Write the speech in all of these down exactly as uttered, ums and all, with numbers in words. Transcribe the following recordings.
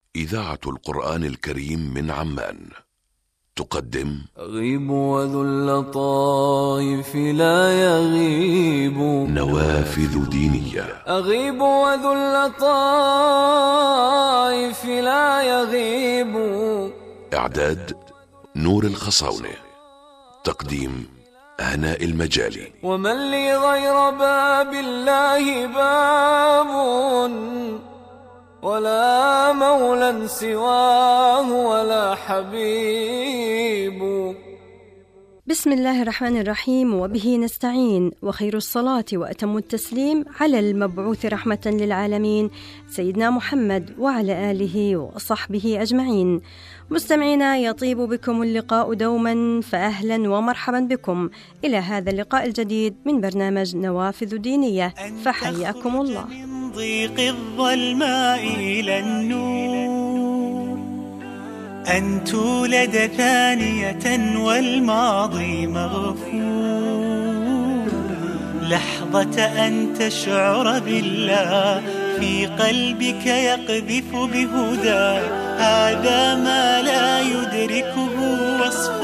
إذاعة القرآن الكريم من عمان تقدم أغيب وذو اللطائف لا يغيب نوافذ دينية. أغيب وذو اللطائف لا يغيب. إعداد نور الخصاونة. تقديم هناء المجالي. ومن لي غير باب الله باب ولا مولى سواه ولا حبيب. بسم الله الرحمن الرحيم، وبه نستعين، وخير الصلاة وأتم التسليم على المبعوث رحمة للعالمين سيدنا محمد وعلى آله وصحبه أجمعين. مستمعينا، يطيب بكم اللقاء دوما، فأهلا ومرحبا بكم إلى هذا اللقاء الجديد من برنامج نوافذ دينية، فحياكم الله. من ضيق الظلماء إلى النور، أن تولد ثانية والماضي مغفور، لحظة أن تشعر بالله في قلبك يقذف بهدى، هذا ما لا يدركه وصف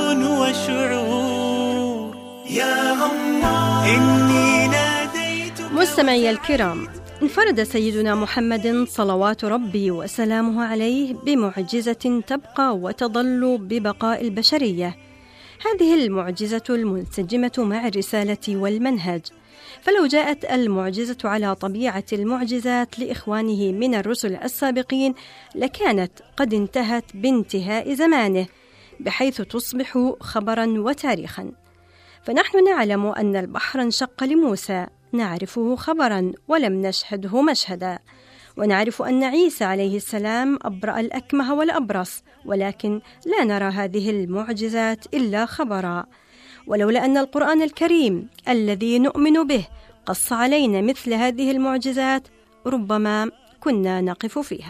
وشعور. يا الله إني ناديت. مستمعي الكرام، انفرد سيدنا محمد صلوات ربي وسلامه عليه بمعجزة تبقى وتظل ببقاء البشرية. هذه المعجزة المنسجمة مع الرسالة والمنهج، فلو جاءت المعجزة على طبيعة المعجزات لإخوانه من الرسل السابقين لكانت قد انتهت بانتهاء زمانه، بحيث تصبح خبرا وتاريخا. فنحن نعلم أن البحر انشق لموسى، نعرفه خبرا ولم نشهده مشهدا، ونعرف أن عيسى عليه السلام أبرأ الأكمه والأبرص، ولكن لا نرى هذه المعجزات إلا خبرا. ولولا أن القرآن الكريم الذي نؤمن به قص علينا مثل هذه المعجزات ربما كنا نقف فيها،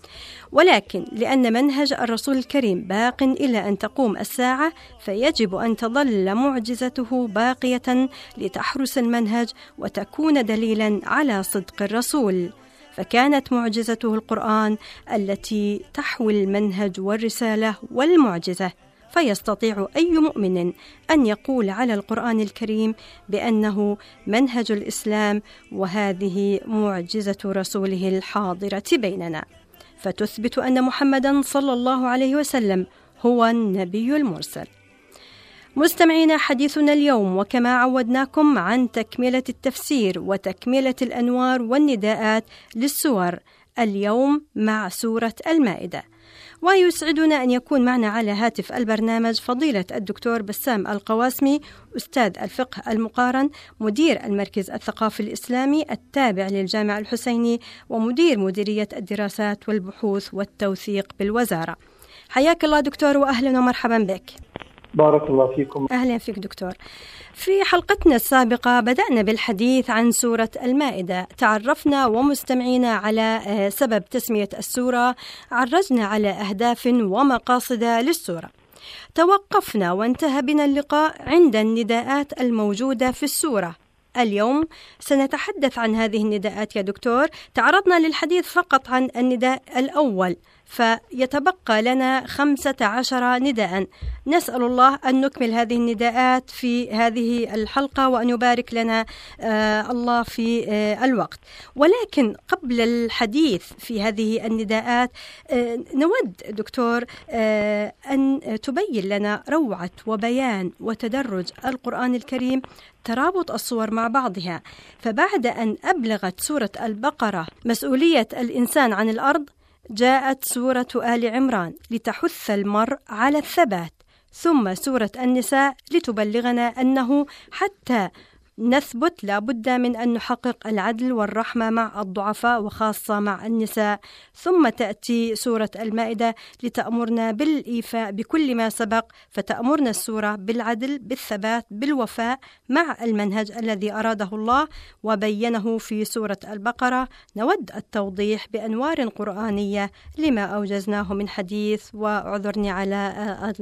ولكن لأن منهج الرسول الكريم باق إلى أن تقوم الساعة، فيجب أن تظل معجزته باقية لتحرس المنهج وتكون دليلا على صدق الرسول. فكانت معجزته القرآن التي تحوي المنهج والرسالة والمعجزة، فيستطيع أي مؤمن أن يقول على القرآن الكريم بأنه منهج الإسلام، وهذه معجزة رسوله الحاضرة بيننا، فتثبت أن محمدًا صلى الله عليه وسلم هو النبي المرسل. مستمعينا، حديثنا اليوم وكما عودناكم عن تكملة التفسير وتكملة الأنوار والنداءات للسور، اليوم مع سورة المائدة. ويسعدنا أن يكون معنا على هاتف البرنامج فضيلة الدكتور بسام القواسمي، أستاذ الفقه المقارن، مدير المركز الثقافي الإسلامي التابع للجامع الحسيني، ومدير مديرية الدراسات والبحوث والتوثيق بالوزارة. حياك الله دكتور، وأهلا ومرحبا بك. بارك الله فيكم. أهلا فيك دكتور. في حلقتنا السابقة بدأنا بالحديث عن سورة المائدة، تعرفنا ومستمعينا على سبب تسمية السورة، عرجنا على أهداف ومقاصد للسورة. توقفنا وانتهى بنا اللقاء عند النداءات الموجودة في السورة. اليوم سنتحدث عن هذه النداءات يا دكتور. تعرضنا للحديث فقط عن النداء الأول، فيتبقى لنا خمسة عشر نداء. نسأل الله أن نكمل هذه النداءات في هذه الحلقة، وأن يبارك لنا آه الله في آه الوقت. ولكن قبل الحديث في هذه النداءات آه نود دكتور آه أن تبين لنا روعة وبيان وتدرج القرآن الكريم، ترابط الصور مع بعضها. فبعد أن أبلغت سورة البقرة مسؤولية الإنسان عن الأرض، جاءت سورة آل عمران لتحث المرء على الثبات، ثم سورة النساء لتبلغنا أنه حتى نثبت لابد من أن نحقق العدل والرحمة مع الضعفاء وخاصة مع النساء، ثم تأتي سورة المائدة لتأمرنا بالإيفاء بكل ما سبق، فتأمرنا السورة بالعدل بالثبات بالوفاء مع المنهج الذي أراده الله وبينه في سورة البقرة. نود التوضيح بأنوار قرآنية لما أوجزناه من حديث، وأعذرني على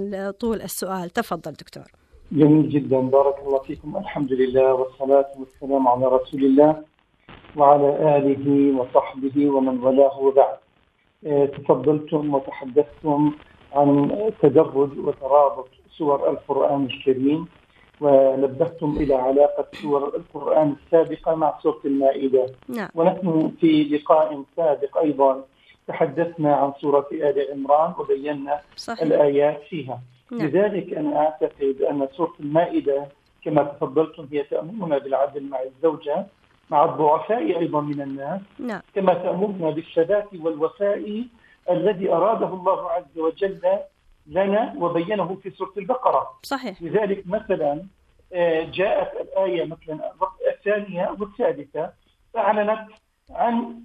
طول السؤال. تفضل دكتور. جميل جدا، بارك الله فيكم. الحمد لله والصلاة والسلام على رسول الله وعلى آله وصحبه ومن والاه وبعد. تفضلتم وتحدثتم عن تدرج وترابط سور القرآن الكريم، ونبهتم إلى علاقة سور القرآن السابقة مع سورة المائدة. نعم. ونحن في لقاء سابق أيضا تحدثنا عن سورة آل عمران وبينا صحيح. الآيات فيها. نعم. لذلك أنا أعتقد أن سورة المائدة كما تفضلتم هي تأمرنا بالعدل مع الزوجة مع الضعفاء أيضا من الناس. نعم. كما تأمرنا بالثبات والوفاء الذي أراده الله عز وجل لنا وبينه في سورة البقرة. صحيح. لذلك مثلا جاءت الآية مثلا الثانية والثالثة أعلنت عن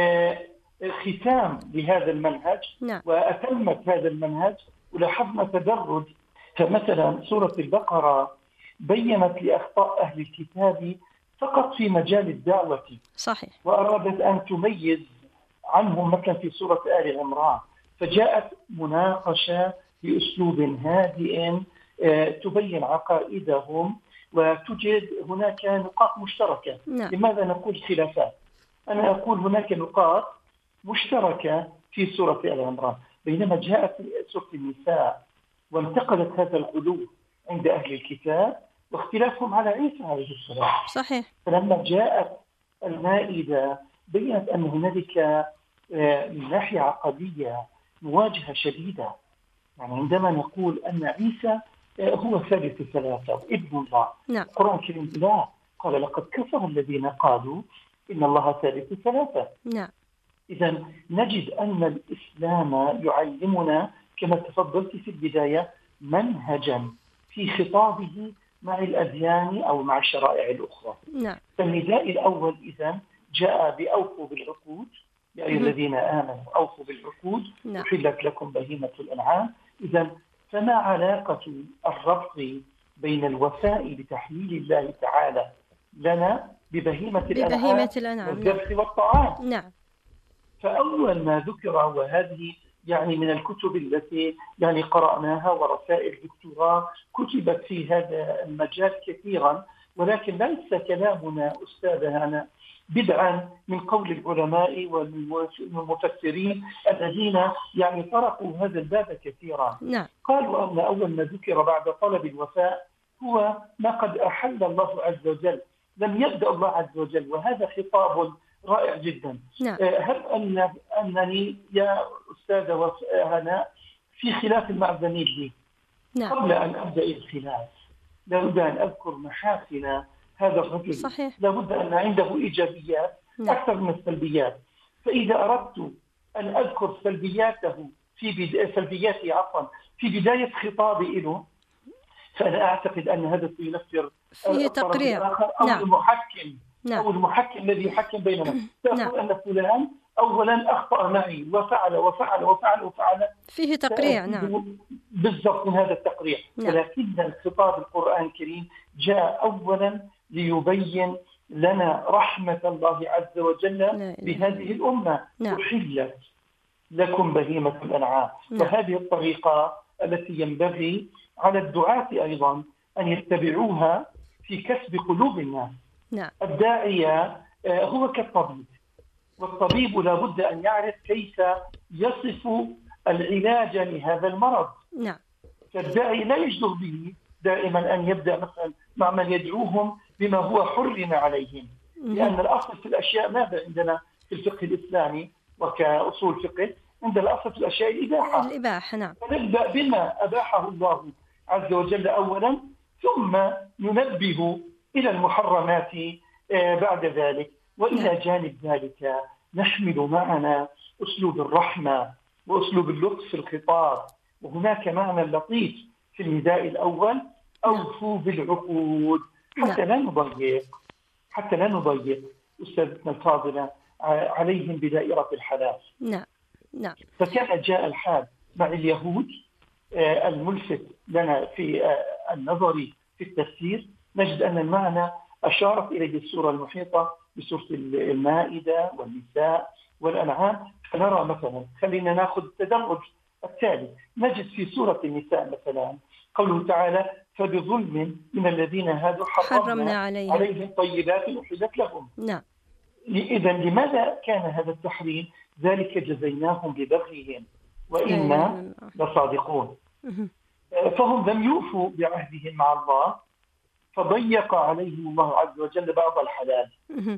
ختام لهذا المنهج. نعم. وأتمت هذا المنهج ولاحظنا تدرج. فمثلا سورة البقرة بينت لأخطاء أهل الكتاب فقط في مجال الدعوة. صحيح. وأرادت أن تميز عنهم مثلا في سورة آل عمران، فجاءت مناقشة بأسلوب هادئ تبين عقائدهم وتوجد هناك نقاط مشتركة. نعم. لماذا نقول خلافات؟ أنا أقول هناك نقاط مشتركة في سورة آل عمران، بينما جاءت سورة النساء وانتقلت هذا الغلو عند أهل الكتاب واختلافهم على عيسى عليه السلام. صحيح. فلما جاءت المائدة بيّنت أن هنالك من ناحية عقدية مواجهة شديدة. يعني عندما نقول أن عيسى هو ثالث ثلاثة وابن الله. نعم. القرآن الكريم لا، قال لقد كفر الذين قالوا إن الله ثالث ثلاثة. نعم. إذا نجد أن الإسلام يعلمنا كما تفضلت في البداية منهجا في خطابه مع الأديان أو مع الشرائع الأخرى. نعم. فالنداء الأول إذن جاء بأوفوا بالعقود يا أيها الذين آمنوا أوفوا بالعقود. نعم. أحلت لكم بهيمة الأنعام. إذن فما علاقة الربط بين الوفاء بتحليل الله تعالى لنا ببهيمة, ببهيمة الأنعام والذبح والطعام؟ نعم. فأول ما ذكر، وهذه يعني من الكتب التي يعني قرأناها ورسائل دكتوراه كتبت في هذا المجال كثيرا، ولكن ليس كلامنا أستاذنا بدعا من قول العلماء والمفسرين الذين يعني طرقوا هذا الباب كثيرا. نعم. قالوا أن أول ما ذكر بعد طلب الوفاء هو ما قد أحل الله عز وجل، لم يبدأ الله عز وجل، وهذا خطاب رائع جدا. نعم. هب أن أنني يا أستاذة هناء في خلاف مع زميل لي. نعم. قبل أن أبدأ الخلاف لابد أن أذكر محاسن هذا الرجل. صحيح. لابد أن عنده إيجابيات. نعم. أكثر من السلبيات. فإذا أردت أن أذكر سلبياته في بد... سلبياته عفوا في بداية خطابي له، فأنا أعتقد أن هذا سينفر فيه تقرير. أو نعم. المحكم. نعم. أو المحكم الذي يحكم بيننا تقول نعم. أن فلان أولا أخطأ معي وفعل وفعل وفعل وفعل فيه تقريع. نعم. بالضبط من هذا التقريع. نعم. ولكن الخطاب القرآن الكريم جاء أولا ليبين لنا رحمة الله عز وجل بهذه الأمة. نعم. أحلت لكم بهيمة الأنعام. نعم. وهذه الطريقة التي ينبغي على الدعاة أيضا أن يتبعوها في كسب قلوب الناس. نعم. الداعية هو كالطبيب، والطبيب لابد أن يعرف كيف يصف العلاج لهذا المرض. نعم. فالداعي لا يجدر به دائما أن يبدأ مثلا مع من يدعوهم بما هو حرم عليهم، لأن الأصل في الأشياء ماذا عندنا في الفقه الإسلامي وكأصول فقه؟ عند الأصل في الأشياء الإباحة. الإباحة. نعم. فنبدأ بما أباحه الله عز وجل أولا، ثم ننبه إلى المحرمات بعد ذلك. وإلى جانب ذلك نحمل معنا أسلوب الرحمة وأسلوب اللطف في الخطاب. وهناك معنى لطيف في النداء الأول: أوفوا بالعقود، حتى لا نضيق حتى لا نضيق أستاذتنا الفاضلة عليهم بدائرة الحلال. نعم. نعم. فكان جاء الحال مع اليهود. الملفت لنا في النظر في التفسير نجد أن المعنى أشارت إليه السورة المحيطة بسورة المائدة والنساء والأنعام. فنرى مثلا، خلينا نأخذ التدرج التالي، نجد في سورة النساء مثلا قوله تعالى: فبظلم من الذين هادوا حرمنا عليهم, عليهم طيبات أحلت لهم. نعم. إذا لماذا كان هذا التحريم؟ ذلك جزيناهم ببغيهم وإنا لصادقون. فهم لم يوفوا بعهدهم مع الله فضيق عليهم الله عز وجل بعض الحلال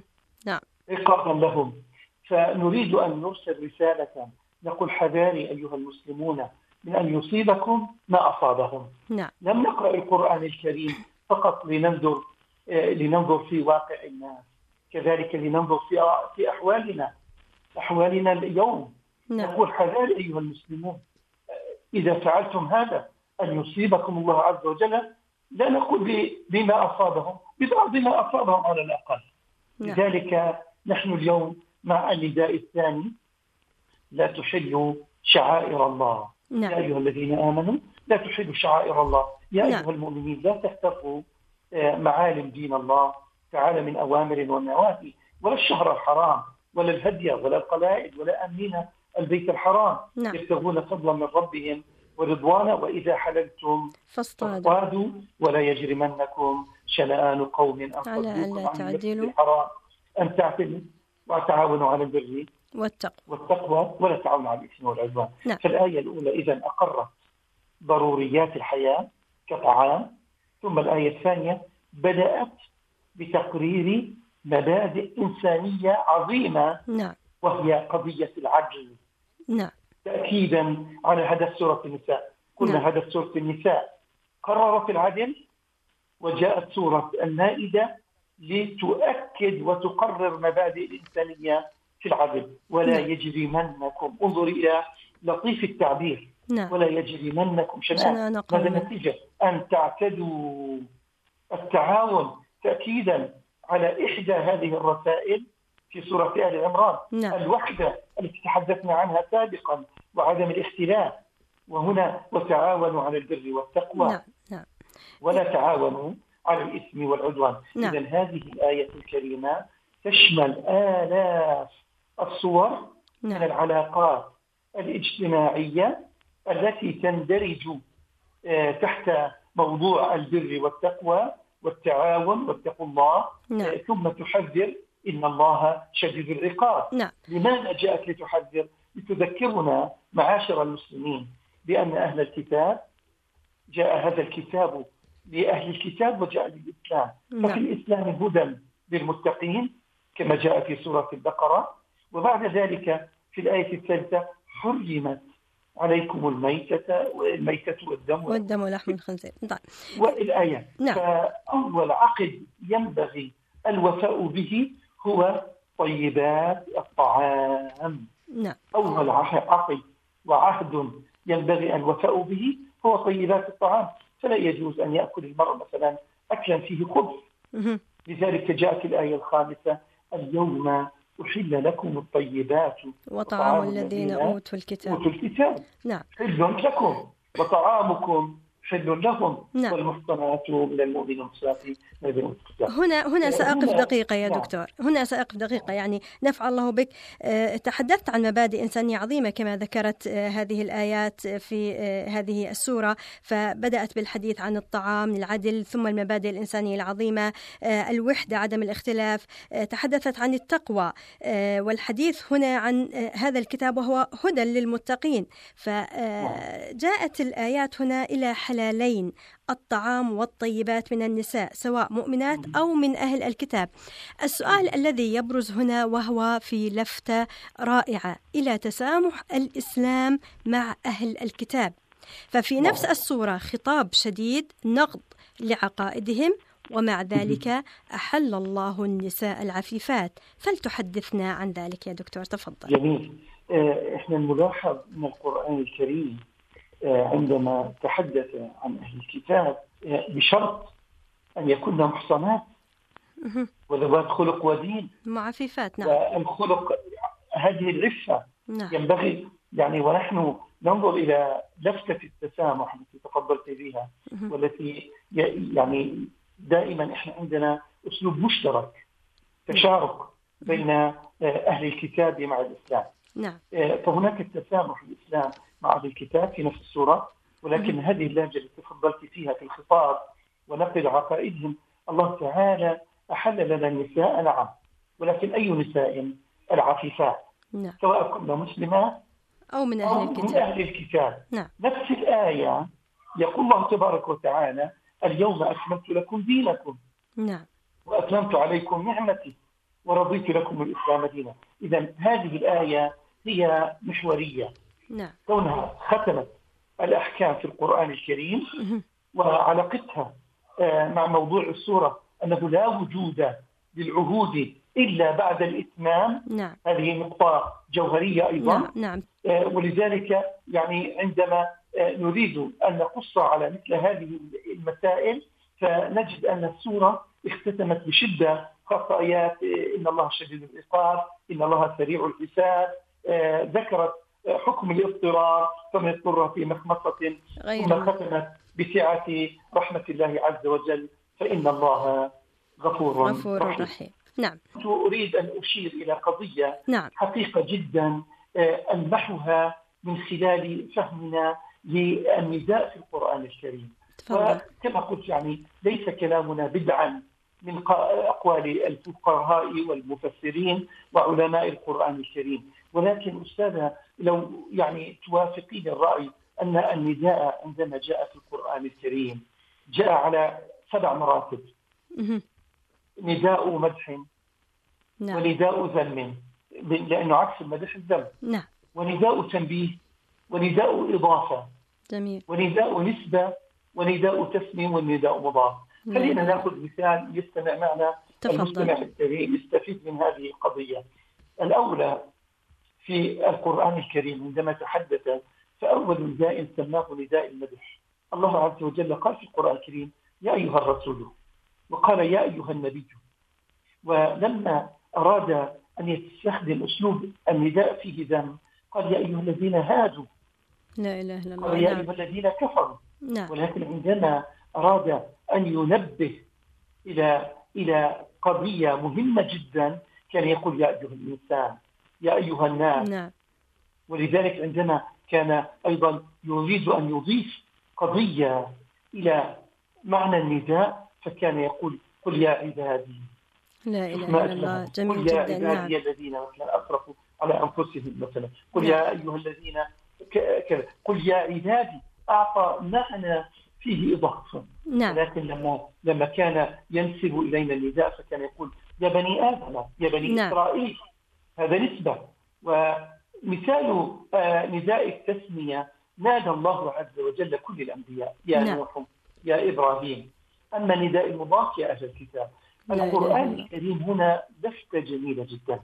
عقابا لهم. فنريد أن نرسل رسالة نقول حذاري أيها المسلمون من أن يصيبكم ما أصابهم. نعم. لم نقرأ القرآن الكريم فقط لننظر لننظر في واقع الناس، كذلك لننظر في في أحوالنا أحوالنا اليوم. نعم. نقول حذاري أيها المسلمون إذا فعلتم هذا أن يصيبكم الله عز وجل، لا نقول بما أصابهم، ببعض ما أصابهم على الأقل. نعم. لذلك نحن اليوم مع النداء الثاني لا تحلوا شعائر الله. نعم. يا أيها الذين آمنوا لا تحلوا شعائر الله. يا نعم. أيها المؤمنين لا تحترقوا معالم دين الله تعالى من أوامر ونواهي، ولا الشهر الحرام ولا الهدي ولا القلائد ولا أمين البيت الحرام. نعم. يبتغون فضلا من ربهم ورضوانا وإذا حللتم فاصطادوا ولا يجرمنكم شنآن قوم أن صدوكم عن المسجد الحرام أن تعتدوا وتعاونوا على البر والتقوى والتقوى ولا تعاونوا على الإثم والعدوان. نعم. فالآية الأولى إذن أقرت ضروريات الحياة كطعام، ثم الآية الثانية بدأت بتقرير مبادئ إنسانية عظيمة. نعم. وهي قضية العدل. نعم. تأكيدا على هدف سورة النساء. قلنا نعم. هدف سورة النساء قررت العدل، وجاءت سورة المائدة لتؤكد وتقرر مبادئ الإنسانية في العدل. ولا نعم. يجرمنكم، انظر إلى لطيف التعبير. نعم. ولا يجرمنكم شنآن، ماذا النتيجة؟ أن تعتدوا. التعاون تأكيدا على إحدى هذه الرسائل في سورة آل عمران. نعم. الوحدة التي تحدثنا عنها سابقا وعدم الاختلاف، وهنا وتعاونوا على البر والتقوى. نعم. نعم. ولا تعاونوا على الإثم والعدوان. نعم. إذن هذه الآية الكريمة تشمل آلاف الصور. نعم. من العلاقات الاجتماعية التي تندرج تحت موضوع البر والتقوى والتعاون واتقوا الله. نعم. ثم تحذر إن الله شديد العقاب. نعم. لماذا جاءت لتحذر؟ لتذكرنا معاشر المسلمين بأن أهل الكتاب جاء هذا الكتاب لأهل الكتاب وجاء للإسلام. نعم. ففي الإسلام هدى للمتقين كما جاء في سورة البقرة. وبعد ذلك في الآية الثالثة حرمت عليكم الميتة والميتة والدم والدم ولحم الخنزير. طيب. والآية. نعم. فأول عقد ينبغي الوفاء به هو طيبات الطعام. نعم. أول عقد وعهد ينبغي أن الوفاء به هو طيبات الطعام. فلا يجوز أن يأكل المرء مثلا أكلا فيه خبز. لذلك جاءت الآية الخامسة اليوم أحل لكم الطيبات وطعام الذين أوتوا الكتاب. أوتوا الكتاب. نعم. حل لكم وطعامكم حل لهم. نعم. والمحصنات من المؤمنين والمحصنات هنا هنا سأقف دقيقة يا نعم. دكتور. هنا سأقف دقيقة، يعني نفع الله بك. أه تحدثت عن مبادئ إنسانية عظيمة كما ذكرت أه هذه الآيات في أه هذه السورة، فبدأت بالحديث عن الطعام، العدل، ثم المبادئ الإنسانية العظيمة، أه الوحدة، عدم الاختلاف، أه تحدثت عن التقوى، أه والحديث هنا عن أه هذا الكتاب وهو هدى للمتقين. فجاءت الآيات هنا إلى حلالين، الطعام والطيبات من النساء سواء مؤمنات أو من أهل الكتاب. السؤال الذي يبرز هنا وهو في لفتة رائعة إلى تسامح الإسلام مع أهل الكتاب. ففي نفس السورة خطاب شديد نقد لعقائدهم، ومع ذلك أحل الله النساء العفيفات. فلتحدثنا عن ذلك يا دكتور، تفضل. جميل. إحنا نلاحظ من القرآن الكريم عندما تحدث عن أهل الكتاب بشرط أن يكون محصنات وذوات خلق ودين معففات. نعم. والخلق هذه العفة. نعم. ينبغي يعني، ونحن ننظر إلى لفتة التسامح التي تفضلت بها والتي يعني دائما إحنا عندنا أسلوب مشترك، تشارك بين أهل الكتاب مع الإسلام. نعم. فهناك التسامح الإسلام مع أهل الكتاب في نفس السورة، ولكن هذه اللهجة التي تفضلت فيها في الخطاب ونقل عقائدهم، الله تعالى أحل لنا النساء. نعم. ولكن أي نساء؟ العفيفات، نعم. سواء كنا مسلمات أو من أو أهل من الكتاب. أهل الكتاب. نعم. نفس الآية يقول الله تبارك وتعالى: اليوم أكملت لكم دينكم نعم. وأتممت عليكم نعمتي ورضيت لكم الإسلام دينا. إذن هذه الآية هي محورية، نعم. كونها ختمت الأحكام في القرآن الكريم وعلاقتها مع موضوع السورة أنه لا وجود للعهود إلا بعد الإتمام. نعم. هذه نقطة جوهرية أيضا. نعم. نعم. ولذلك يعني عندما نريد أن نقص على مثل هذه المسائل فنجد أن السورة اختتمت بشدة، خاصة آيات إن الله شديد العقاب، إن الله سريع الحساب، ذكرت حكم الاضطرار فمن اضطر في مخمصة، ثم ختمت بسعة رحمة الله عز وجل فإن الله غفور, غفور رحيم. رحيم. نعم. أريد أن أشير إلى قضية نعم. حقيقة جدا ألمحها من خلال فهمنا للنداء في القرآن الكريم. وكما قلت يعني ليس كلامنا بدعا من أقوال الفقهاء والمفسرين وعلماء القرآن الكريم، ولكن أستاذة لو يعني توافقين الرأي أن النداء عندما جاء في القرآن الكريم جاء على سبع مراتب: نداء مدح، نعم. ونداء ذم لأنه عكس المدح الذم، نعم. ونداء تنبيه، ونداء إضافة، جميل. ونداء نسبة، ونداء تسميم، والنداء مضاف. خلينا نأخذ مثال يستمع معنا المستمع الكريم يستفيد من هذه القضية. الأولى في القرآن الكريم عندما تحدث فأول نداء سماه نداء المدح. الله عز وجل قال في القرآن الكريم: يا أيها الرسول، وقال يا أيها النبي. ولما أراد أن يستخدم أسلوب النداء فيه ذم قال: يا أيها الذين هادوا، لا إله إلا الله، قال: يا أيها الذين كفروا. نعم. ولكن عندما أراد أن ينبه إلى إلى قضية مهمة جدا كان يقول: يا أيها الإنسان، يا أيها الناس. نعم. ولذلك عندما كان أيضا يريد أن يضيف قضية إلى معنى النداء فكان يقول: قل يا عبادي. لا إله إلا الله، جميل جدا. قل يا عبادي نعم. الذين مثلا أسرفوا على أنفسهم مثلا، قل نعم. يا أيها الذين كذا، قل يا عبادي. أعطى معنى فيه إضافة. نعم. ولكن لما لما كان ينسب إلينا النداء فكان يقول: يا بني آدم، يا بني نعم. إسرائيل. هذا نسبة. ومثال آه نداء التسمية نادى الله عز وجل كل الأنبياء: يا نعم. نوح، يا إبراهيم. أما نداء المضاف: يا أهل الكتاب. القرآن الكريم هنا لفتة جميلة جدا،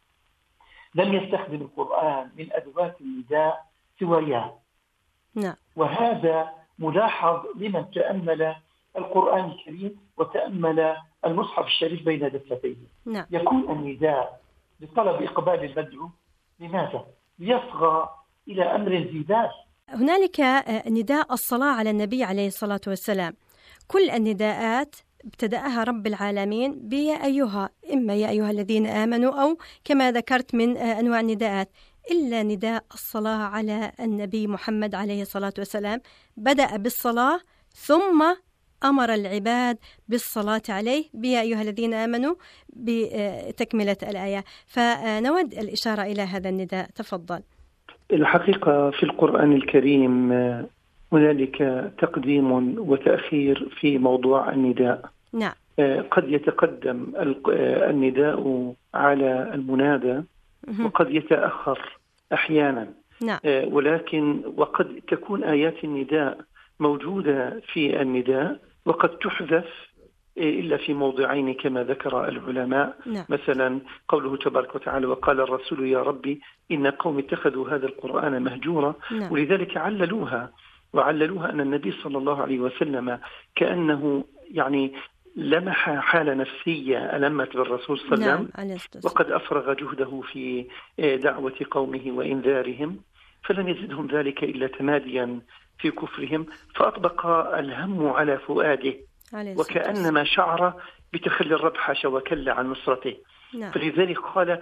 لم يستخدم القرآن من أدوات النداء سوى يا. نعم. وهذا ملاحظ لمن تأمل القرآن الكريم وتأمل المصحف الشريف بين دفتيه. نعم. يكون النداء لطلب إقبال المدعو. لماذا؟ ليصغى إلى أمر ذي بال. هنالك نداء الصلاة على النبي عليه الصلاة والسلام. كل النداءات ابتدأها رب العالمين بيا أيها، إما يا أيها الذين آمنوا أو كما ذكرت من أنواع النداءات، إلا نداء الصلاة على النبي محمد عليه الصلاة والسلام بدأ بالصلاة ثم أمر العباد بالصلاة عليه بيا أيها الذين آمنوا بتكملة الآية. فنود الإشارة إلى هذا النداء، تفضل. الحقيقة في القرآن الكريم هنالك تقديم وتأخير في موضوع النداء. نعم. قد يتقدم النداء على المنادى وقد يتأخر أحيانا. نعم. ولكن وقد تكون آيات النداء موجودة في النداء وقد تحذف إلا في موضعين كما ذكر العلماء. نعم. مثلا قوله تبارك وتعالى: وقال الرسول يا ربي إن قوم اتخذوا هذا القرآن مهجورا. نعم. ولذلك عللوها وعللوها أن النبي صلى الله عليه وسلم كأنه يعني لمح حالة نفسية ألمت بالرسول صلى الله عليه وسلم. نعم. وقد أفرغ جهده في دعوة قومه وإنذارهم فلم يزدهم ذلك إلا تماديا في كفرهم، فأطبق الهم على فؤاده وكأنما شعر بتخلي الرب حاشا وكل عن نصرته. نعم. فلذلك قال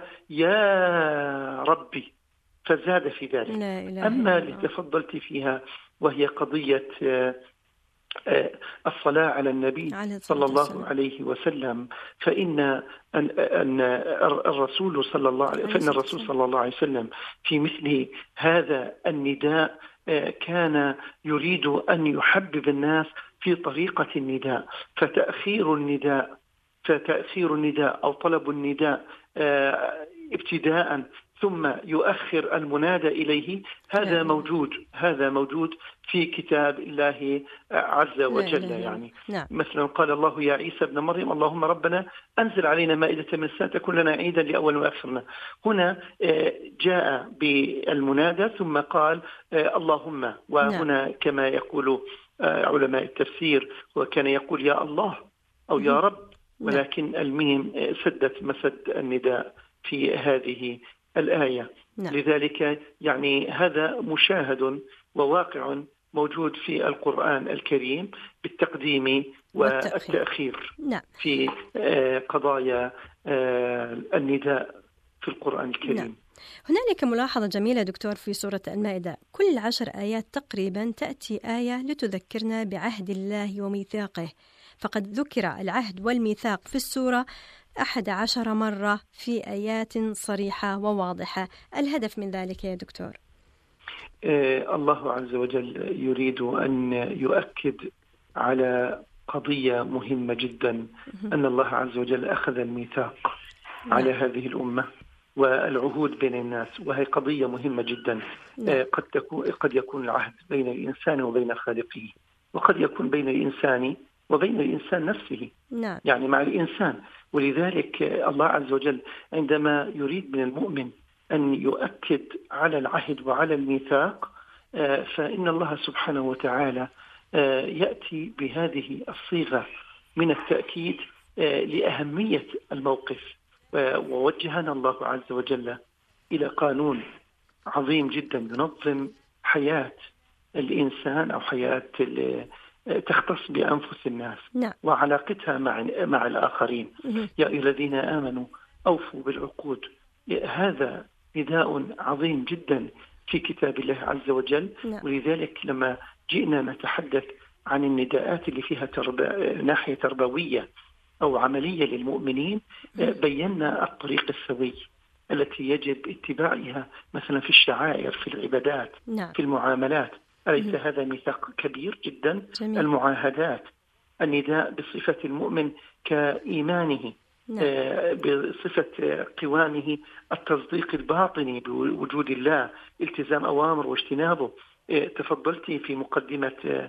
يا ربي فزاد في ذلك. لا إله أما إلا الله. اللي تفضلت فيها وهي قضية الصلاة على النبي صلى الله عليه وسلم، فإن أن الرسول صلى الله عليه فإن الرسول صلى الله عليه وسلم في مثل هذا النداء كان يريد أن يحبب الناس في طريقة النداء، فتأخير النداء فتأخير النداء أو طلب النداء ابتداء ثم يؤخر المنادى إليه، هذا موجود هذا موجود في كتاب الله عز وجل. يعني مثلا قال الله يا عيسى ابن مريم اللهم ربنا أنزل علينا مائدة من السماء تكون لنا عيدا لأول وآخرنا. هنا جاء بالمنادى ثم قال اللهم، وهنا كما يقول علماء التفسير وكان يقول يا الله أو يا رب، ولكن الميم سدت مسد النداء في هذه الآية. نعم. لذلك يعني هذا مشاهد وواقع موجود في القرآن الكريم بالتقديم والتأخير. نعم. في قضايا النداء في القرآن الكريم. نعم. هنالك ملاحظة جميلة دكتور في سورة المائدة، كل عشر آيات تقريبا تأتي آية لتذكرنا بعهد الله وميثاقه، فقد ذكر العهد والميثاق في السورة أحد عشر مرة في آيات صريحة وواضحة. الهدف من ذلك يا دكتور؟ آه الله عز وجل يريد أن يؤكد على قضية مهمة جدا، أن الله عز وجل أخذ الميثاق على هذه الأمة والعهود بين الناس، وهي قضية مهمة جدا. آه قد تكون قد يكون العهد بين الإنسان وبين خالقه، وقد يكون بين الإنسان وبين الإنسان نفسه. نعم. يعني مع الإنسان. ولذلك الله عز وجل عندما يريد من المؤمن أن يؤكد على العهد وعلى الميثاق، فإن الله سبحانه وتعالى يأتي بهذه الصيغة من التأكيد لأهمية الموقف، ووجهنا الله عز وجل إلى قانون عظيم جدا ينظم حياة الإنسان أو حياة تختص بأنفس الناس. نعم. وعلاقتها مع مع الآخرين. يا أيها الذين آمنوا أوفوا بالعقود. هذا نداء عظيم جدا في كتاب الله عز وجل. نعم. ولذلك لما جئنا نتحدث عن النداءات اللي فيها ترب... ناحية تربوية أو عملية للمؤمنين، بينا الطريق السوي التي يجب اتباعها مثلا في الشعائر، في العبادات. نعم. في المعاملات. أليس هذا ميثاق كبير جدا؟ جميل. المعاهدات، النداء بصفة المؤمن كإيمانه. نعم. آه بصفة قوامه التصديق الباطني بوجود الله، التزام أوامر واجتنابه. آه تفضلتي في مقدمة آه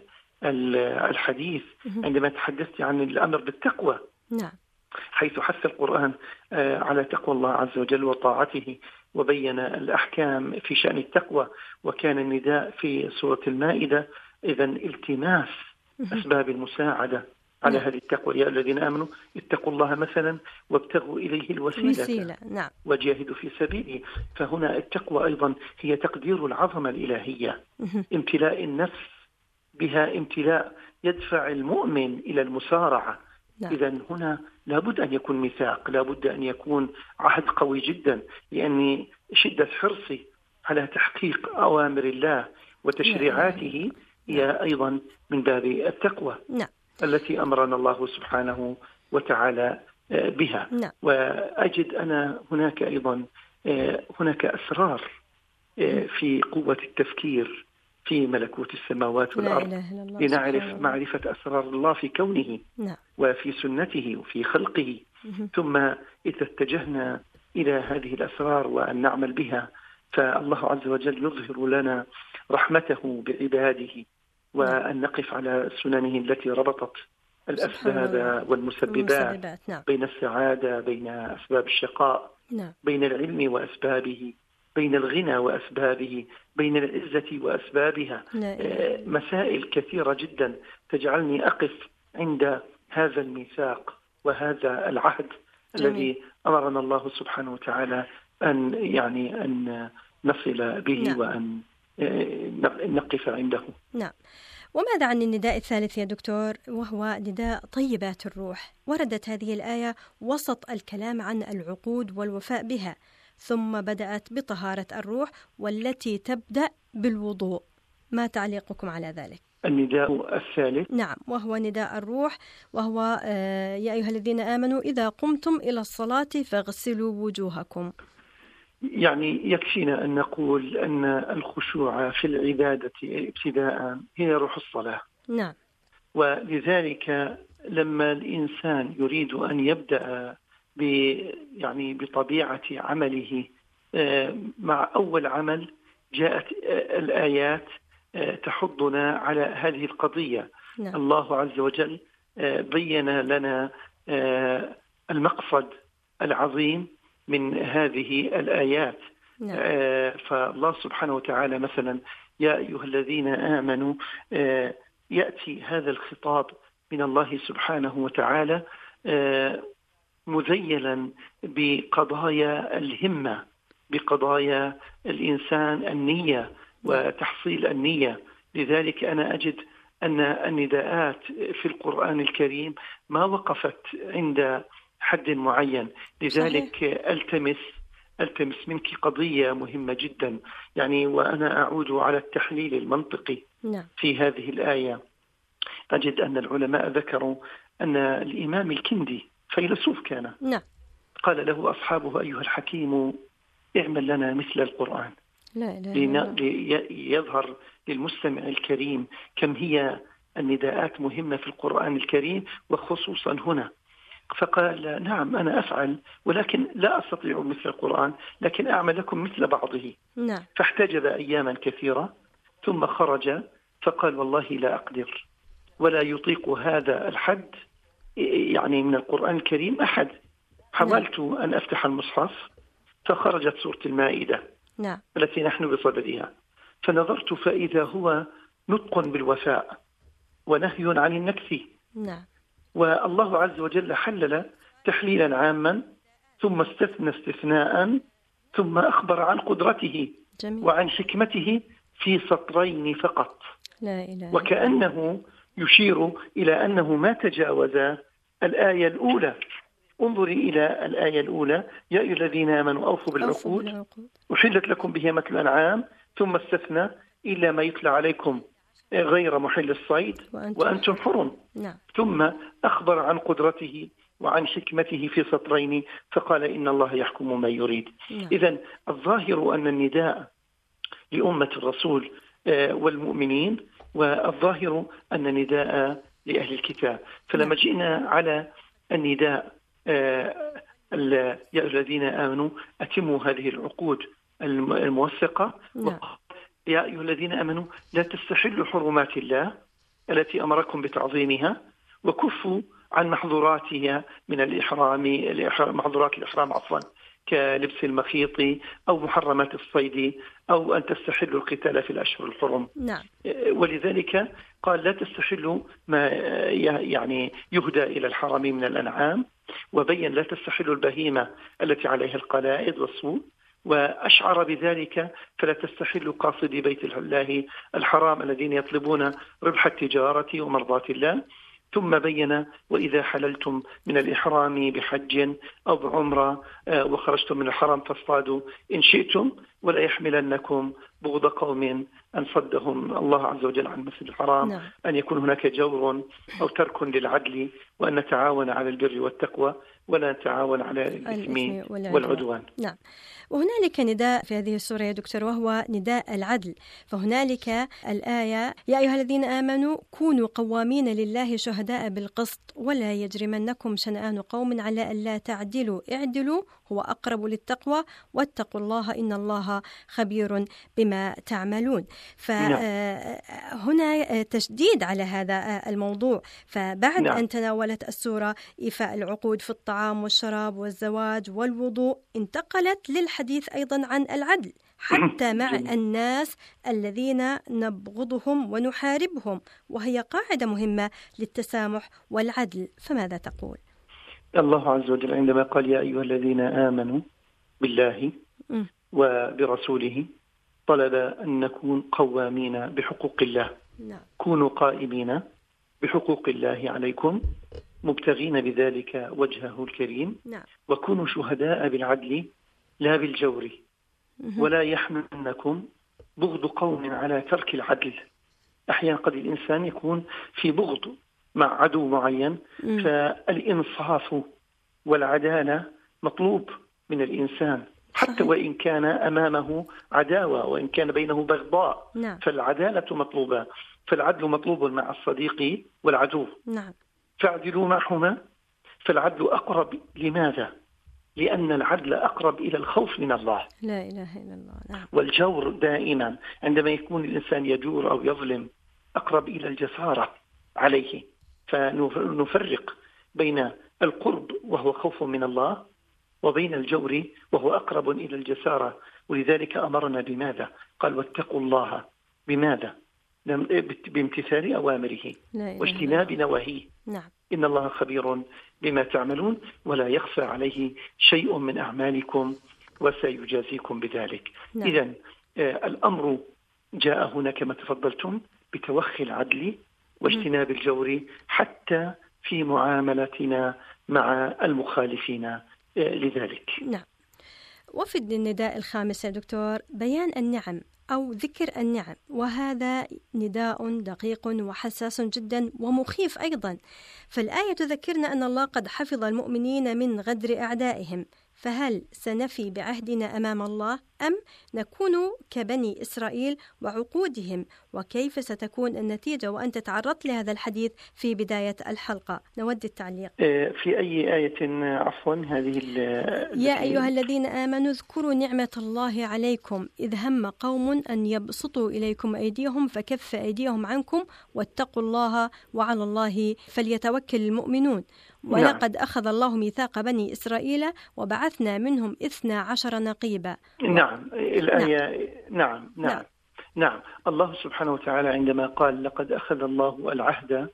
الحديث عندما تحدثت عن الأمر بالتقوى. نعم. حيث حث القرآن آه على تقوى الله عز وجل وطاعته، وبين الأحكام في شأن التقوى. وكان النداء في سورة المائدة إذن التماس أسباب المساعدة على هذه التقوى. يا الذين آمنوا اتقوا الله مثلا وابتغوا إليه الوسيلة. وسيلة. نعم. وجاهدوا في سبيله. فهنا التقوى أيضا هي تقدير العظمة الإلهية، امتلاء النفس بها امتلاء يدفع المؤمن إلى المسارعة. نعم. إذن هنا لابد أن يكون ميثاق، لابد أن يكون عهد قوي جدا، لأن شدة حرصي على تحقيق أوامر الله وتشريعاته هي أيضا من باب التقوى. نعم. التي أمرنا الله سبحانه وتعالى بها. نعم. وأجد أنا هناك أيضا هناك أسرار في قوة التفكير في ملكوت السماوات والأرض، لنعرف معرفة أسرار الله في كونه. نعم. وفي سنته وفي خلقه. ثم إذا اتجهنا إلى هذه الأسرار وأن نعمل بها، فالله عز وجل يظهر لنا رحمته بعباده، وأن نقف على سننه التي ربطت الأسباب والمسببات. نعم. بين السعادة، بين أسباب الشقاء. نعم. بين العلم وأسبابه، بين الغنى وأسبابه، بين العزة وأسبابها. آه مسائل كثيرة جدا تجعلني أقف عند هذا الميثاق وهذا العهد. جميل. الذي أمرنا الله سبحانه وتعالى أن يعني أن نصل به. نعم. وأن نقف عنده. نعم. وماذا عن النداء الثالث يا دكتور، وهو نداء طيبات الروح؟ وردت هذه الآية وسط الكلام عن العقود والوفاء بها، ثم بدأت بطهارة الروح والتي تبدأ بالوضوء. ما تعليقكم على ذلك؟ النداء الثالث نعم، وهو نداء الروح، وهو يا أيها الذين آمنوا إذا قمتم إلى الصلاة فاغسلوا وجوهكم. يعني يكفينا أن نقول أن الخشوع في العبادة ابتداء هي روح الصلاة. نعم. ولذلك لما الإنسان يريد أن يبدأ ب يعني بطبيعة عمله مع أول عمل، جاءت الآيات تحضنا على هذه القضية. نعم. الله عز وجل بين لنا المقصد العظيم من هذه الآيات. نعم. فالله سبحانه وتعالى مثلا يا أيها الذين آمنوا، يأتي هذا الخطاب من الله سبحانه وتعالى مذيلا بقضايا الهمة، بقضايا الإنسان النية وتحصيل النية. لذلك أنا أجد أن النداءات في القرآن الكريم ما وقفت عند حد معين. لذلك صحيح. ألتمس ألتمس منك قضية مهمة جدا، يعني وأنا أعود على التحليل المنطقي. نعم. في هذه الآية أجد أن العلماء ذكروا أن الإمام الكندي فيلسوف كان. نعم. قال له أصحابه أيها الحكيم اعمل لنا مثل القرآن. لا لا ليظهر للمستمع الكريم كم هي النداءات مهمة في القرآن الكريم وخصوصا هنا. فقال نعم أنا أفعل، ولكن لا أستطيع مثل القرآن، لكن أعمل لكم مثل بعضه. نعم. فاحتجب أياما كثيرة ثم خرج فقال والله لا أقدر ولا يطيق هذا الحد يعني من القرآن الكريم أحد. حاولت نعم. أن أفتح المصحف فخرجت سورة المائدة. نعم. التي نحن بصددها، فنظرت فإذا هو نطق بالوفاء ونهي عن النكث. نعم. والله عز وجل حلل تحليلا عاما ثم استثنى استثناء ثم أخبر عن قدرته جميل. وعن حكمته في سطرين فقط. لا إله. وكأنه يشير إلى أنه ما تجاوز الآية الأولى. انظري إلى الآية الأولى يا أيها الذين آمنوا أوفوا بالعقود أحلت لكم بهيمة الأنعام ثم استثنى إلا ما يتلى عليكم غير محل الصيد وأنتم, وأنتم حرم. نعم. ثم أخبر عن قدرته وعن حكمته في سطرين فقال إن الله يحكم ما يريد. نعم. إذن الظاهر أن النداء لأمة الرسول والمؤمنين، والظاهر أن النداء لأهل الكتاب. فلما جئنا على النداء يا الذين آمنوا أتموا هذه العقود الموثقة. نعم. يا أيها الذين آمنوا لا تستحلوا حرمات الله التي أمركم بتعظيمها وكفوا عن محظوراتها من الإحرام محظورات الإحرام عفوا كلبس المخيط أو محرمات الصيد أو أن تستحلوا القتال في الأشهر الحرم. نعم. ولذلك قال لا تستحلوا ما يعني يهدى إلى الحرم من الأنعام، وبين لا تستحلوا البهيمة التي عليها القلائد والصوت، وأشعر بذلك فلا تستحلوا قاصدي بيت الله الحرام الذين يطلبون ربح التجارة ومرضاة الله. ثم بين وإذا حللتم من الإحرام بحج أو بعمرة وخرجتم من الحرم فاصطادوا إن شئتم ولا يحملنكم بغض قوم أن صدهم الله عز وجل عن المسجد الحرام. نعم. أن يكون هناك جور أو ترك للعدل، وأن نتعاون على البر والتقوى ولا نتعاون على الإثم والعدوان. نعم. وهنالك نداء في هذه السورة يا دكتور وهو نداء العدل. فهنالك الآية يا أيها الذين آمنوا كونوا قوامين لله شهداء بالقسط ولا يجرمنكم شنآن قوم على ألا تعدلوا اعدلوا هو أقرب للتقوى واتقوا الله إن الله خبير بما تعملون. فهنا تشديد على هذا الموضوع. فبعد نعم. أن تناولت السورة إيفاء العقود في الطعام والشراب والزواج والوضوء، انتقلت للحديث أيضا عن العدل حتى مع الناس الذين نبغضهم ونحاربهم، وهي قاعدة مهمة للتسامح والعدل. فماذا تقول؟ الله عز وجل عندما قال يا أيها الذين آمنوا بالله م. وبرسوله طلب أن نكون قوامين بحقوق الله. نعم. كونوا قائمين بحقوق الله عليكم مبتغين بذلك وجهه الكريم. نعم. وكونوا شهداء بالعدل لا بالجور ولا يحملنكم بغض قوم على ترك العدل. أحيانا قد الإنسان يكون في بغض مع عدو معين، فالإنصاف والعدالة مطلوب من الإنسان حتى وإن كان أمامه عداوة وإن كان بينه بغضاء. نعم. فالعدالة مطلوبة، فالعدل مطلوب مع الصديق والعدو. نعم. فاعدلوا معهما، فالعدل أقرب. لماذا؟ لأن العدل أقرب إلى الخوف من الله. لا إله إلا الله. نعم. والجور دائما عندما يكون الإنسان يجور أو يظلم أقرب إلى الجسارة عليه، فنفرق بين القرب وهو خوف من الله وبين الجور وهو أقرب إلى الجسارة. ولذلك أمرنا بماذا؟ قال واتقوا الله. بماذا؟ بامتثال أوامره واجتناب نواهيه. نعم. إن الله خبير بما تعملون ولا يخفى عليه شيء من أعمالكم وسيجازيكم بذلك. نعم. إذن آه الأمر جاء هنا كما تفضلتم بتوخي العدل واجتناب الجور حتى في معاملتنا مع المخالفين آه لذلك. نعم. وفي النداء الخامس يا دكتور بيان النعم أو ذكر النعم، وهذا نداء دقيق وحساس جدا ومخيف أيضا. فالآية تذكرنا أن الله قد حفظ المؤمنين من غدر أعدائهم، فهل سنفي بعهدنا أمام الله أم نكون كبني إسرائيل وعقودهم؟ وكيف ستكون النتيجة؟ وأنت تعرضت لهذا الحديث في بداية الحلقة، نود التعليق. في أي آية عفوا هذه؟ يا أيها الذين آمنوا اذكروا نعمة الله عليكم إذ هم قوم أن يبسطوا إليكم أيديهم فكف أيديهم عنكم واتقوا الله وعلى الله فليتوكل المؤمنون. ولقد أخذ الله ميثاق بني إسرائيل وبعثنا منهم اثنا عشر نقيبا. نعم الآية. نعم نعم نعم, نعم. الله سبحانه وتعالى عندما قال لقد أخذ الله العهد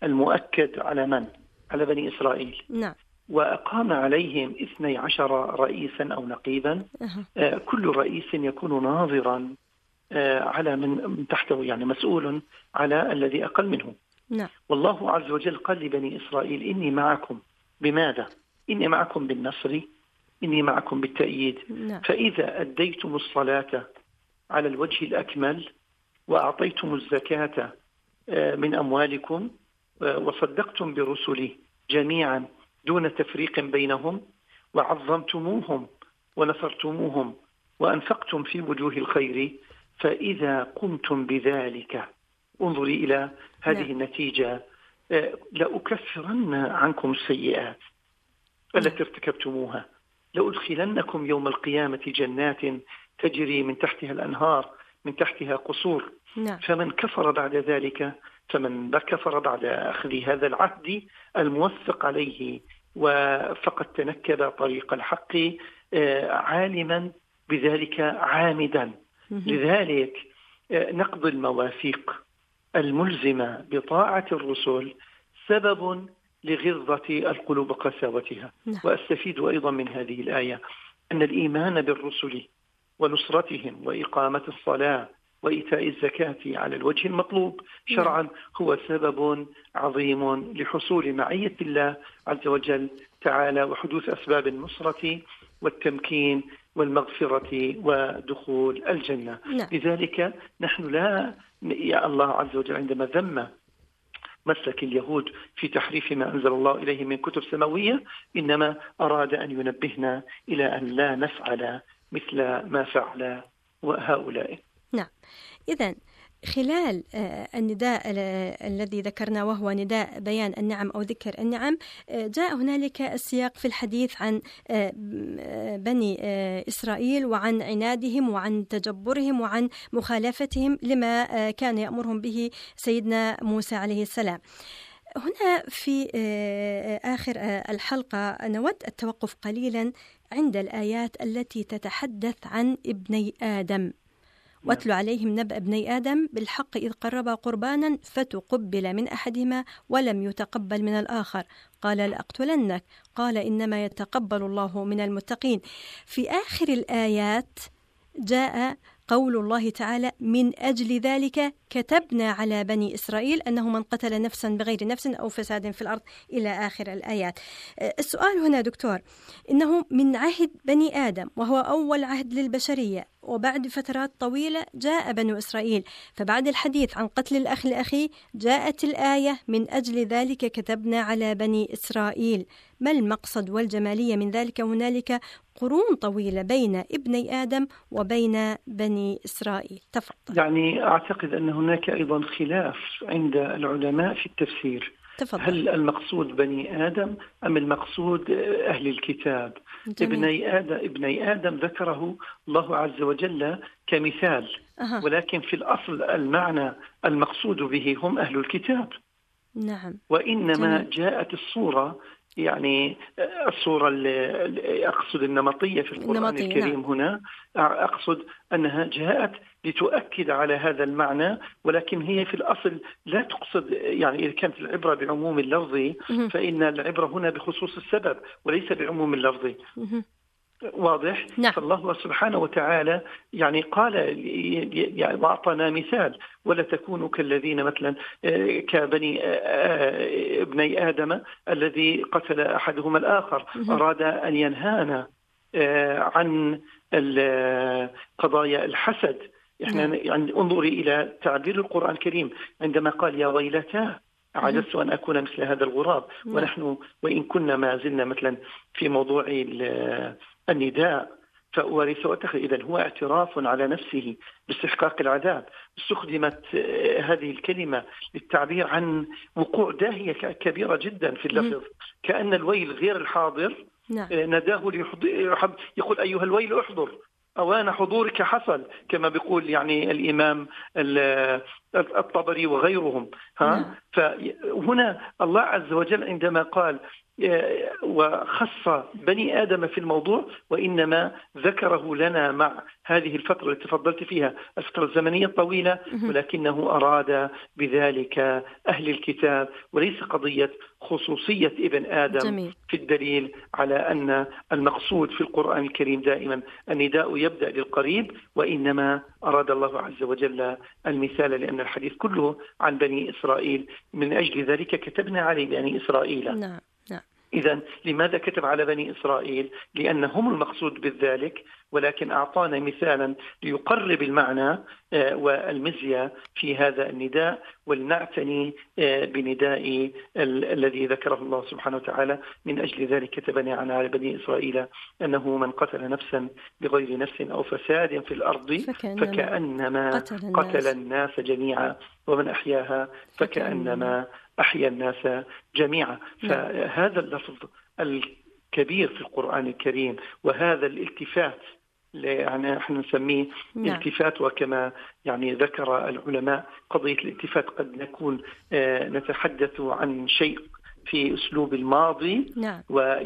المؤكد على من؟ على بني إسرائيل. نعم. وأقام عليهم اثني عشر رئيسا أو نقيبا. أه. آه كل رئيس يكون ناظرا آه على من تحته، يعني مسؤول على الذي أقل منه. نعم. والله عز وجل قال لبني إسرائيل إني معكم. بماذا؟ إني معكم بالنصر، إني معكم بالتأييد. نعم. فإذا أديتم الصلاة على الوجه الأكمل وأعطيتم الزكاة من أموالكم وصدقتم برسلي جميعا دون تفريق بينهم وعظمتموهم ونصرتموهم وأنفقتم في وجوه الخير فإذا قمتم بذلك، انظري إلى هذه نعم. النتيجة، لأكفرن عنكم السيئات التي ارتكبتموها، لأدخلنكم يوم القيامة جنات تجري من تحتها الأنهار من تحتها قصور. نعم. فمن كفر بعد ذلك، فمن كفر بعد أخذ هذا العهد الموثق عليه وفقد تنكب طريق الحق عالما بذلك عامدا. لذلك نقض المواثيق الملزمة بطاعة الرسل سبب لغضة القلوب وقساوتها. نعم. وأستفيد أيضا من هذه الآية أن الإيمان بالرسل ونصرتهم وإقامة الصلاة وإيتاء الزكاة على الوجه المطلوب شرعا هو سبب عظيم لحصول معية الله عز وجل تعالى وحدوث أسباب النصرة والتمكين والمغفرة ودخول الجنة. نعم. لذلك نحن لا يا الله عز وجل عندما ذم مسلك اليهود في تحريف ما أنزل الله إليه من كتب سماوية إنما أراد أن ينبهنا إلى أن لا نفعل مثل ما فعل هؤلاء. نعم. إذن خلال النداء الذي ذكرنا وهو نداء بيان النعم أو ذكر النعم، جاء هنالك السياق في الحديث عن بني إسرائيل وعن عنادهم وعن تجبرهم وعن مخالفتهم لما كان يأمرهم به سيدنا موسى عليه السلام. هنا في آخر الحلقة نود التوقف قليلا عند الآيات التي تتحدث عن ابني آدم. واتل عليهم نبأ ابني آدم بالحق إذ قربا قربانا فتقبل من أحدهما ولم يتقبل من الآخر قال لأقتلنك قال إنما يتقبل الله من المتقين. في آخر الآيات جاء قول الله تعالى: من أجل ذلك كتبنا على بني إسرائيل أنه من قتل نفسا بغير نفس أو فساد في الأرض إلى آخر الآيات. السؤال هنا دكتور، إنه من عهد بني آدم وهو أول عهد للبشرية، وبعد فترات طويلة جاء بنو إسرائيل، فبعد الحديث عن قتل الأخ لأخيه جاءت الآية: من أجل ذلك كتبنا على بني إسرائيل. ما المقصد والجمالية من ذلك؟ هنالك قرون طويلة بين ابني آدم وبين بني إسرائيل. تفضل. يعني أعتقد أن هناك أيضا خلاف عند العلماء في التفسير. تفضل. هل المقصود بني آدم أم المقصود أهل الكتاب؟ ابني آدم, ابني آدم ذكره الله عز وجل كمثال، أه. ولكن في الأصل المعنى المقصود به هم أهل الكتاب. نعم. وإنما جميل. جاءت الصورة، يعني الصورة اللي أقصد النمطية في القرآن النمطية. الكريم، نعم. هنا أقصد أنها جاءت لتؤكد على هذا المعنى، ولكن هي في الأصل لا تقصد، يعني إذا كانت العبرة بعموم اللفظ فإن العبرة هنا بخصوص السبب وليس بعموم اللفظ. واضح؟ نعم. فالله سبحانه وتعالى يعني قال، يعني أعطانا مثال: ولا تكونوا كالذين مثلا كبني ابني آدم الذي قتل أحدهما الآخر. أراد أن ينهانا عن قضايا الحسد. احنا يعني انظري إلى تعبير القرآن الكريم عندما قال: يا ويلتاه عجزت أن أكون مثل هذا الغراب. ونحن وإن كنا ما زلنا مثلا في موضوع النداء فأورث وأتخذ، إذن هو اعتراف على نفسه باستحقاق العذاب. استخدمت هذه الكلمة للتعبير عن وقوع داهية كبيرة جدا في اللفظ، كأن الويل غير الحاضر نداه ليحضر، يقول: أيها الويل احضر، أوان حضورك حصل، كما بيقول يعني الإمام الطبري وغيرهم. ها؟ فهنا الله عز وجل عندما قال وخص بني آدم في الموضوع، وإنما ذكره لنا مع هذه الفترة التي تفضلت فيها، الفترة الزمنية الطويلة، ولكنه أراد بذلك أهل الكتاب، وليس قضية خصوصية ابن آدم. جميل. في الدليل على أن المقصود في القرآن الكريم دائما النداء يبدأ للقريب، وإنما أراد الله عز وجل المثال، لأن الحديث كله عن بني إسرائيل. من أجل ذلك كتبنا على بني إسرائيل. نعم. إذن لماذا كتب على بني إسرائيل؟ لأنهم المقصود بذلك، ولكن أعطانا مثالا ليقرب المعنى والمزية في هذا النداء، ولنعتني بنداء الذي ذكره الله سبحانه وتعالى: من أجل ذلك كتبنا على بني إسرائيل أنه من قتل نفسا بغير نفس أو فساد في الأرض فكأنما قتل, قتل الناس جميعا، ومن أحياها فكأنما أحيا الناس جميعا. فهذا اللفظ الكبير في القرآن الكريم، وهذا الالتفات، يعني نحن نسميه نعم. التفات، وكما يعني ذكر العلماء قضية الالتفات قد نكون آه نتحدث عن شيء في أسلوب الماضي نعم.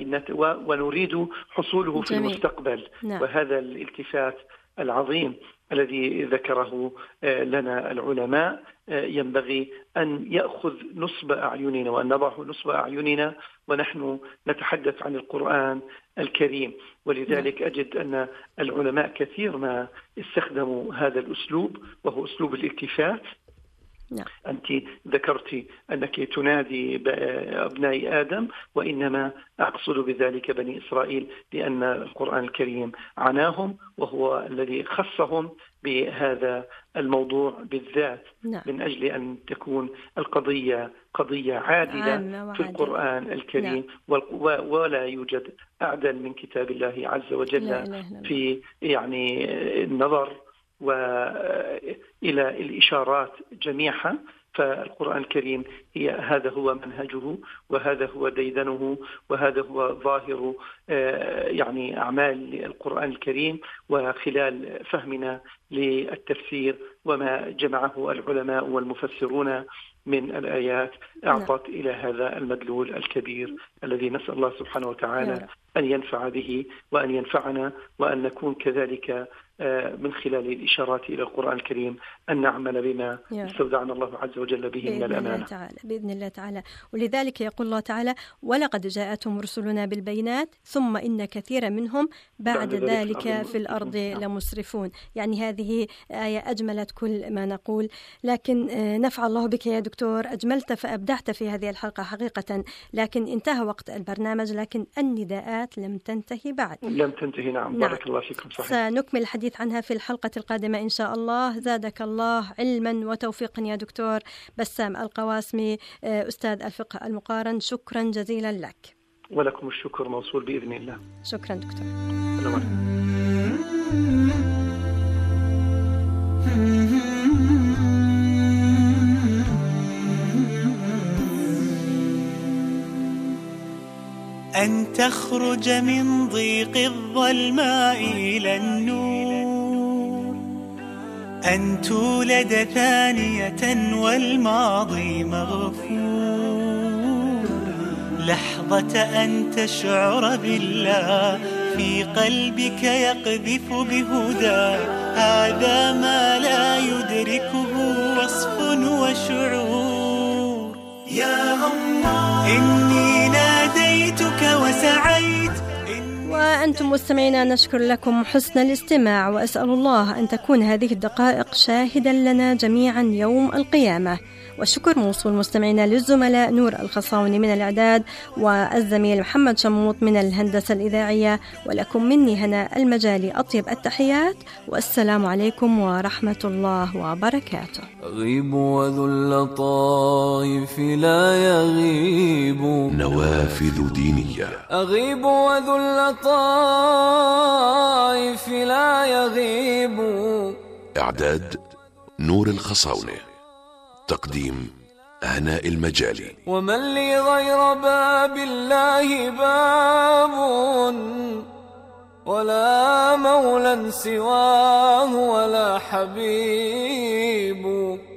ونريد حصوله جميل. في المستقبل نعم. وهذا الالتفات العظيم الذي ذكره لنا العلماء ينبغي أن يأخذ نصب أعيننا، وأن نضعه نصب أعيننا ونحن نتحدث عن القرآن الكريم. ولذلك أجد أن العلماء كثير ما استخدموا هذا الأسلوب، وهو أسلوب الالتفات. نعم. أنت ذكرت أنك تنادي أبناء آدم، وإنما أقصد بذلك بني إسرائيل، لأن القرآن الكريم عناهم، وهو الذي خصهم بهذا الموضوع بالذات. نعم. من أجل أن تكون القضية قضية عادلة في القرآن الكريم. نعم. ولا يوجد أعدل من كتاب الله عز وجل لا لا لا. في يعني النظر وإلى الإشارات جميعها. فالقرآن الكريم هي هذا هو منهجه، وهذا هو ديدنه، وهذا هو ظاهر يعني أعمال القرآن الكريم. وخلال فهمنا للتفسير وما جمعه العلماء والمفسرون من الآيات أعطت نعم. إلى هذا المدلول الكبير الذي نسأل الله سبحانه وتعالى أن ينفع به، وأن ينفعنا، وأن نكون كذلك من خلال الإشارات إلى القرآن الكريم أن نعمل بما استودعنا الله عز وجل به من الأمانة تعالى بإذن الله تعالى. ولذلك يقول الله تعالى: ولقد جاءتهم رسلنا بالبينات ثم إن كثيرا منهم بعد, بعد ذلك, ذلك في الأرض لمسرفون. يعني هذه آية أجملت كل ما نقول، لكن نفع الله بك يا دكتور، أجملت فأبدعت في هذه الحلقة حقيقة، لكن انتهى وقت البرنامج، لكن النداءات لم تنتهي بعد. لم تنتهي نعم. نعم. بارك الله فيكم. صحيح. سنكمل الحديث عنها في الحلقة القادمة إن شاء الله. زادك الله علما وتوفيقا يا دكتور بسام القواسمي، أستاذ الفقه المقارن، شكرا جزيلا لك. ولكم الشكر موصول بإذن الله. شكرا دكتور. أن تخرج من ضيق الظلماء إلى النور، أن تولد ثانية والماضي مغفور، لحظة أن تشعر بالله في قلبك يقذف بهدى، هذا ما لا يدركه وصف وشعور. يا الله إني ناديتك وسعيت. وأنتم مستمعينا نشكر لكم حسن الاستماع، وأسأل الله أن تكون هذه الدقائق شاهدا لنا جميعا يوم القيامة. والشكر موصول مستمعينا للزملاء نور الخصاوني من الإعداد والزميل محمد شموط من الهندسة الإذاعية، ولكم مني هناء المجالي أطيب التحيات، والسلام عليكم ورحمة الله وبركاته. أغيب وذو اللطائف لا يغيب، نوافذ دينية. أغيب وذو اللطائف لا يغيب. إعداد نور الخصاوني، تقديم هناء المجالي. ومن لي غير باب الله باب، ولا مولى سواه ولا حبيب.